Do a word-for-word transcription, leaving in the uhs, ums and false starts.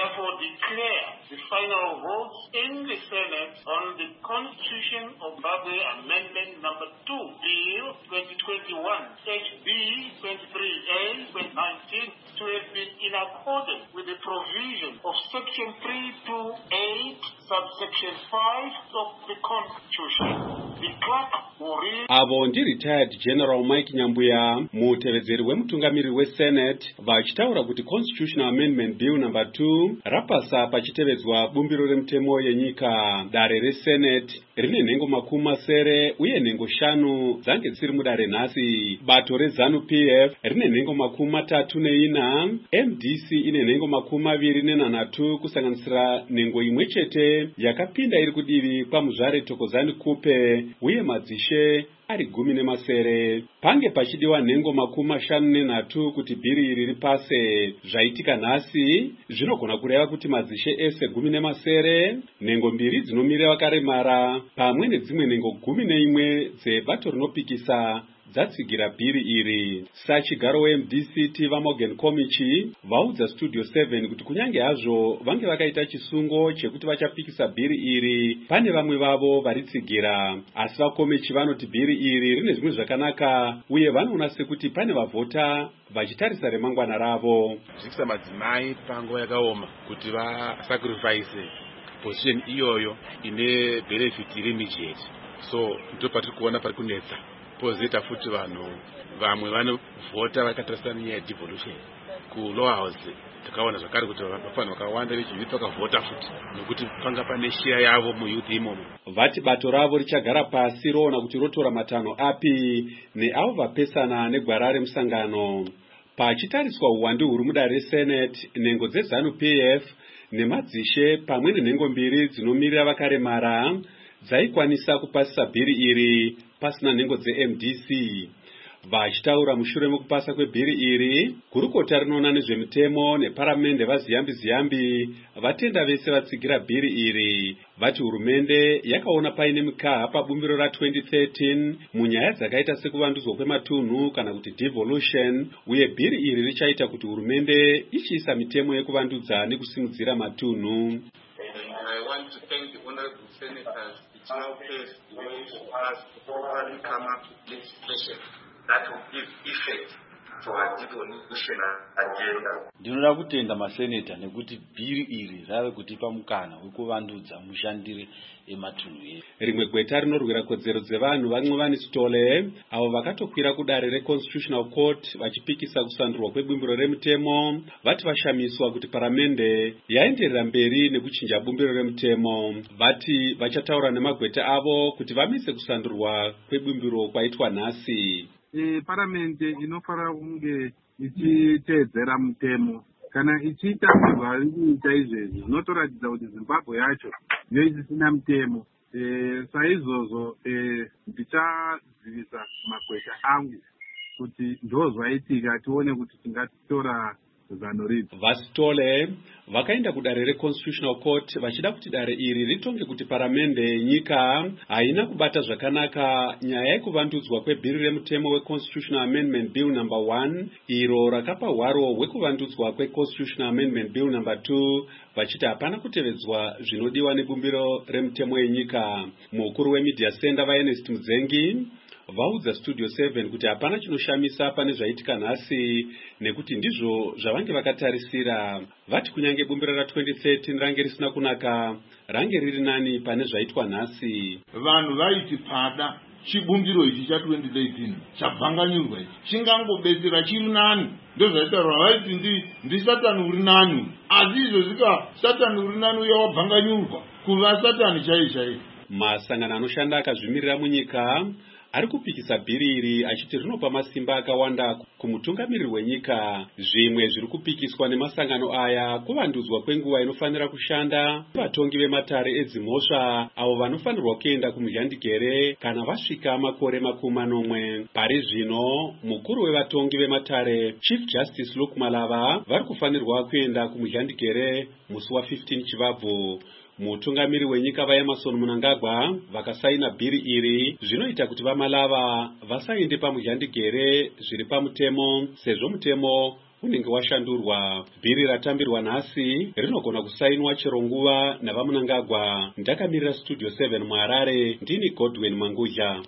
therefore declare the final votes in the Senate on the Constitution of Zimbabwe Amendment Number two, Bill twenty twenty-one, H B twenty-three A twenty nineteen, to have been in accordance with the provision of Section three twenty-eight, subsection five of the Constitution. The clerk will read. Avo ndi retired General Mike Nyambuya, mutevedzeri wemutungamiri weSenate, vachitaura kuti Constitutional Amendment Bill number two rapasa pachitevedzwa bumbiro remutemo yenyika. Dare reSenate rine nhengo makumi masere uye nhengo shanu dzange dziri mudare nhasi. Bato reZanu P F rine nhengo makumi matatu neina, M D C ine nhengo makumi maviri nenhanhatu kusanganisira nhengo imwe chete yakapinda iri kudivi kwamuzvare Thokozani Kupe uye madzishe ari gumi nemasere. Pange pachidiwa nhengo makumi mashanu nenhatu kuti bhiri iri ripase. Zvaitika nhasi zvinogona kureva kuti madzishe ese gumi nemasere, nhengo mbiri dzinomirira vakaremara pamwe nedzimwe nhengo gumi neimwe dzebato rinopikisa dzatsigira bhiri iri. Sachigaro weM D C Tiva Morgan Komichi vaudza Studio seven kuti kunyange hazvo vange vakaita chisungo chekuti vachapikisa bhiri iri, pane vamwe vavo varitsigira. Asi vakomichi vanoti bhiri iri rine zvimwe zvakanaka uye vanoona sekuti pane vavhota vachitarisa remangwana ravo. Zvikisa madzimai pango yakaoma kuti vasacrifice position iyoyo ine benefit immediate. So ndo patiri kuona pari kunetsa. Pozita futi vanhu vamwe vanovhota vakatarisa nyaya devolution ku lower house. Takaona zvakare kuti vafana vakawanda vechivita vakavhota futi nokuti panga pane share yavo muyouth imomo. Vati bato ravo richagara pasi roona kuti rotora matanho api neavo vapesana negwara remusangano. Pachitariswa uwandu huri mudare reSenate, nhengo dzeZanu P F nemadzishe pamwe nenhengo mbiri dzinomirira vakaremara dzaikwanisa kupasisa bhiri iri pasina nhengo dzeM D C. Vachitaura mushure mekupasa kwebhiri iri, gurukota rinoona nezvemitemo neparamende vaziyambi ziyambi vatenda vese vatsigira bhiri iri. Vati hurumende yakaona paine mikaha pabumbiro ra twenty thirteen munyaya dzakaita sekuvandudzwa kwematunhu kana kuti devolution, uye bhiri iri richaita kuti hurumende ichiisa mitemo yekuvandudza nekusimudzira matunhu. I want to thank the honorable senators. It's now placed the way for us to properly come up with legislation that will give effect to our devolution agenda. Ndinoda kutenda maseneta nekuti bhiri iri rave kutipa mukana wekuvandudza mushandire ematunhu edu. Rimwe gweta rinorwira kodzero dzevanhu vamwe vani Stole avo vakatokwira kudare reConstitutional Court vachipikisa kusandurwa kwebumbiro remutemo, vati vashamiswa kuti paramende yaenderera mberi nekuchinja bumbiro remutemo. Vati vachataura nemagweta avo kuti vamise kusandurwa kwebumbiro kwaitwa nhasi. E, paramente inofanira kunge ichiteedzera mutemo. Kana ichiita zvari kuita izvezvi zvinotoratidza kuti Zimbabwe yacho ndiyo isisina mutemo. E, saizvozvo e, ndichadzivisa magweta angu kuti ndozvaitika tione kuti tingatora zano ripi. Vasitole vakaenda kudare reConstitutional Court vachida kuti dare iri ritonge kuti paramende yenyika haina kubata zvakanaka nyaya yekuvandudzwa kwebhiri remutemo weConstitutional Amendment Bill number one, iro rakapa hwaro hwekuvandudzwa kweConstitutional Amendment Bill number two, vachiti hapana kutevedzwa zvinodiwa nebumbiro remutemo yenyika. Mukuru wemedia center vaErnest Mudzengi vaudza Studio seven kuti hapana chinoshamisa pane zvaitika nhasi nekuti ndizvo zvavange vakatarisira. Vati kunyange bumbiro ra twenty thirteen range risina kunaka, range riri nani pane zvaitwa nhasi. Vanhu vaiti pada chibumbiro ichi cha twenty eighteen chabvanganyurwa ichi chingangobetsera chiri nani, ndozvaitaurwa vaiti ndi ndi Satani uri nani, asi izvozvika Satani uri nani uye wabvanganyurwa kuva Satani chaiye chaiye. Masangano anoshanda akazvimirira munyika ari kupikisa bhiri iri achiti rinopa masimba akawanda kumutungamiriri wenyika. Zvimwe zviri kupikiswa nemasangano aya kuvandudzwa kwenguva inofanira kushanda vatongi vematare edzimhosva avo vanofanirwa kuenda kumuzhandigere kana vasvika makore makumi manomwe. Pari zvino mukuru wevatongi vematare Chief Justice Luke Malava vari kufanirwa kuenda kumuzhandigere musi wa fifteen Chivabvu. Mutungamiri wenyika vaEmmerson Mnangagwa vakasaina bhiri iri zvinoita kuti vaMalava vasaende pamuzhandigere zviri pamutemo, sezvo mutemo unenge washandurwa. Bhiri ratambirwa nhasi rinogona kusainwa chero nguva navaMnangagwa. Ndakamirira Studio seven muHarare, ndini Godwin Mangudya.